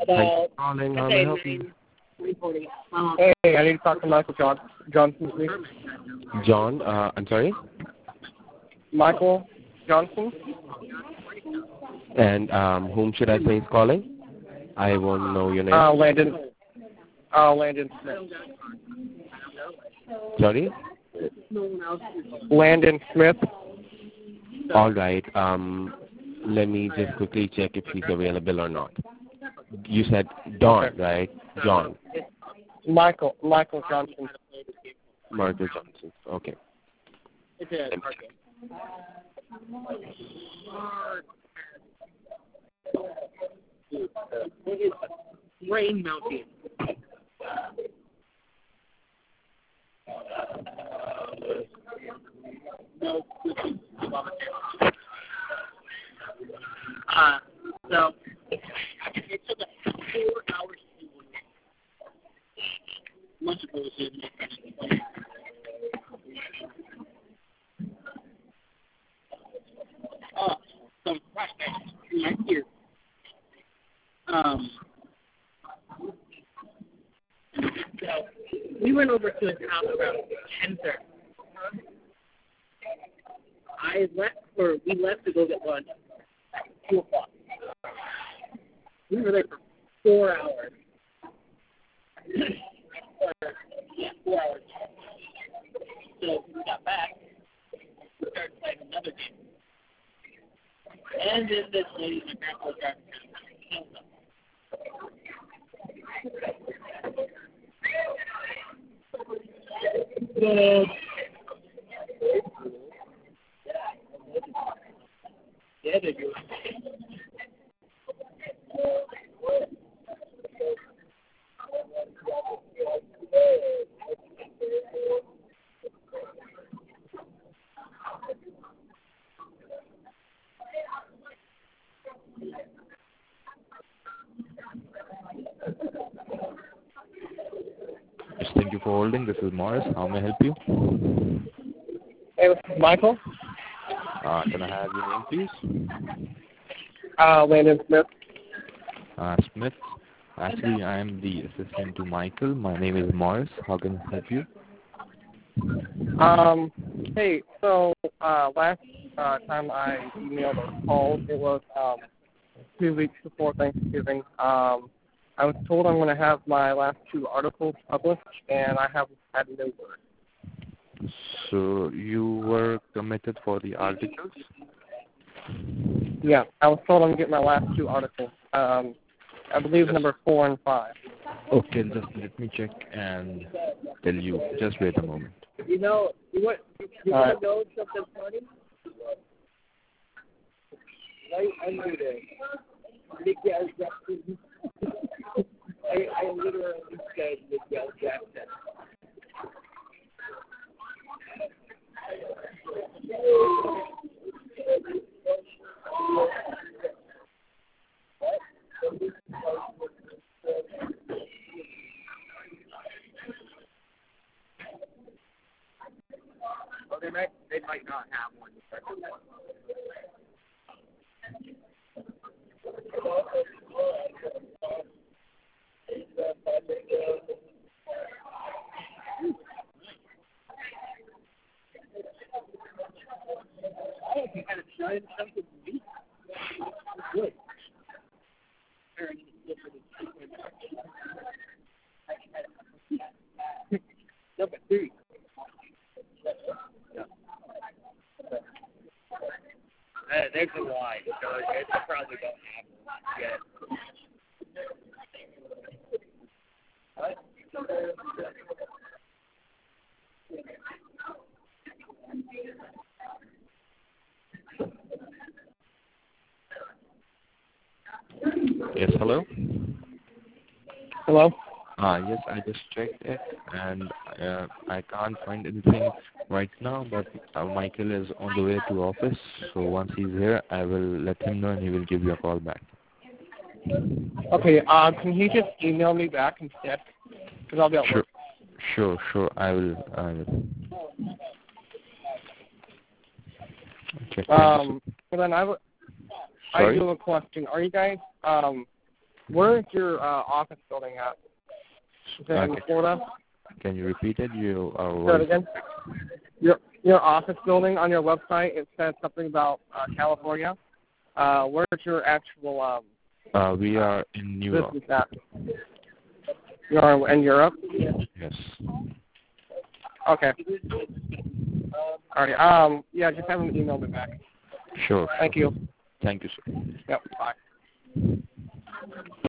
Thank you for calling. How may I help you? Hey, I need to talk to Michael Johnson, please. John, I'm sorry? Michael Johnson? And whom should I say is calling? I won't know your name. Landon Smith. Sorry? Landon Smith. All right. Let me just quickly check if he's available or not. You said Don, Okay. right? John. Michael Johnson. Michael Johnson. Okay. It is. Rain Mountain. So it took us 4 hours to do one. Much of it was in some flashbacks right here. So we went over to his house around 10:30. We left to go get lunch at 2 o'clock. We were there for 4 hours. 4 hours. So when we got back, we started playing another game. And then this lady, my grandpa, was driving and killed them. Yeah, they do. Yes, thank you for holding. This is Morris. How may I help you? Hey, this is Michael. Can I have your name, please? Landon Smith. Smith. Actually, I am the assistant to Michael. My name is Morris. How can I help you? Hey, so last time I emailed or called, it was 2 weeks before Thanksgiving. I was told I'm going to have my last 2 articles published, and I haven't had no word. So you were committed for the articles? Yeah, I was told I'm going to get my last 2 articles. I believe number 4 and 5. Okay, just let me check and tell you. Just wait a moment. You know what? You want to know something funny? Right under there. Miguel Jackson. I literally said Miguel Jackson. Oh, they might not have one. Good. Number 3. There's a line, so it probably don't have one yet. Yes, hello? Hello? Yes, I just checked it, and I can't find anything right now, but Michael is on the way to office, so once he's here, I will let him know, and he will give you a call back. Okay, can he just email me back instead? Because I'll be at work. Sure, I will. Okay. So then I do have a question. Are you guys Where is your office building at? Is it in Florida? Can you repeat it? Say it again. Your office building on your website, it said something about California. Where's your actual we are in New York. business at? You are in Europe? Yes. Okay. All right. Yeah, just have them email me back. Sure. Thank you. Thank you, sir. Yep. Bye.